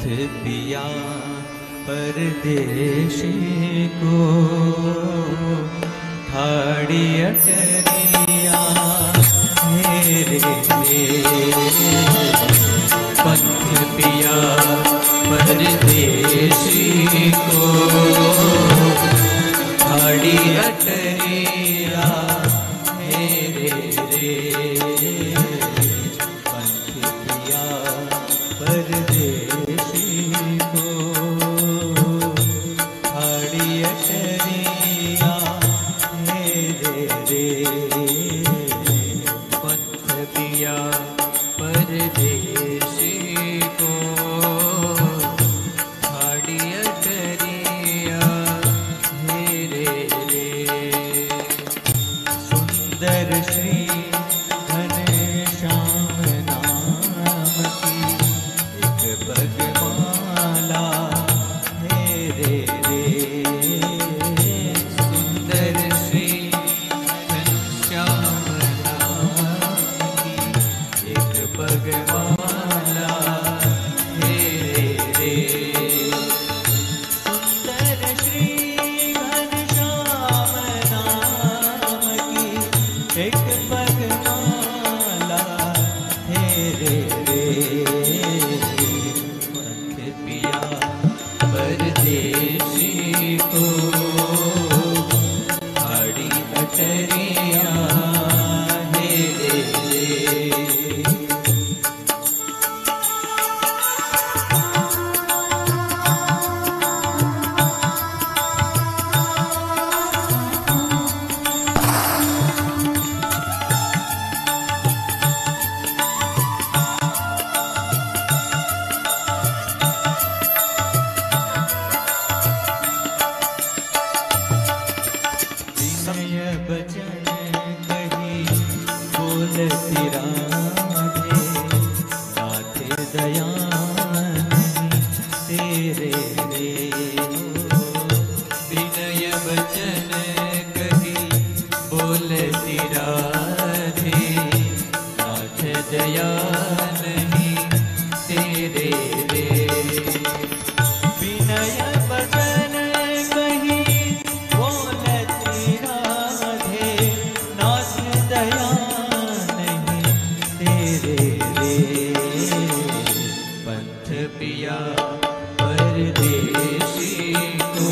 पिया परदेशी को ठाड़ी अटरिया मेरे पंथ पिया परदेशी को ठाड़ी अटरिया मेरे पंथ पिया परदेशी को ठाड़ी अटरिया मेरे पंथ पिया परदेशी को ठाड़ी अटरिया मेरे सुंदर श्री घनश्याम नाम की एक बगमाला मेरे सुंदर श्री घनश्याम नाम की एक बगमाला मेरे सुंदर श्री घनश्याम नाम की एक बगमाला मेरे पंथ पिया परदेशी को ठाड़ी अटरिया मेरे विनय बचन कही बोलती राधे राधे दया नहीं तेरे विनय बचन कही बोलती राधे राधे दया नहीं तेरे विनय बचन कही बोलती राधे नाथ दया नहीं तेरे पंथ पिया परदेशी को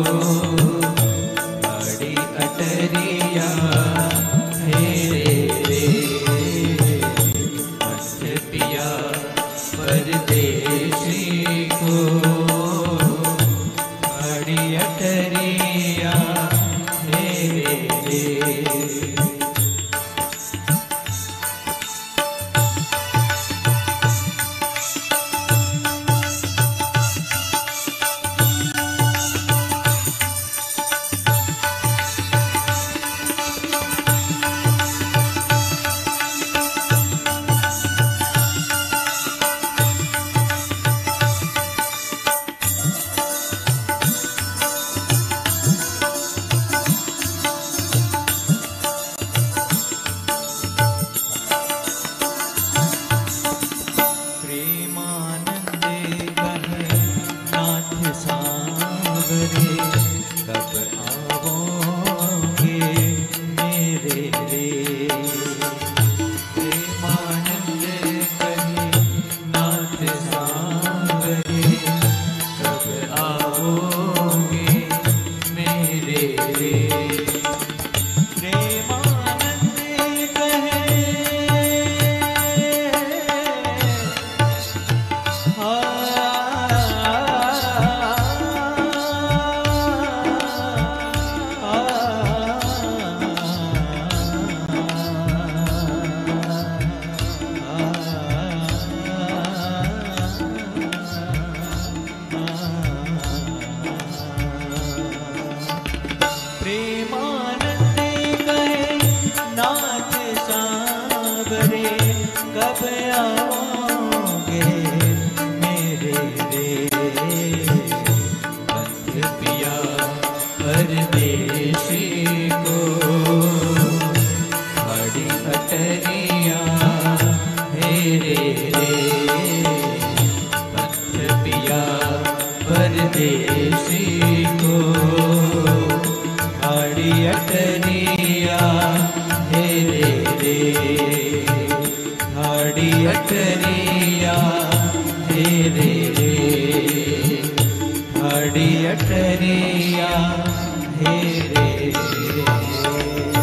ठाड़ी अटरिया मेरे पंथ पिया परदेशी को ठाड़ी अटरिया मेरे परदेसी को हाड़ी अटरिया हे रे हाड़ी अटरिया हे रे हाड़ी अटरिया हे रे।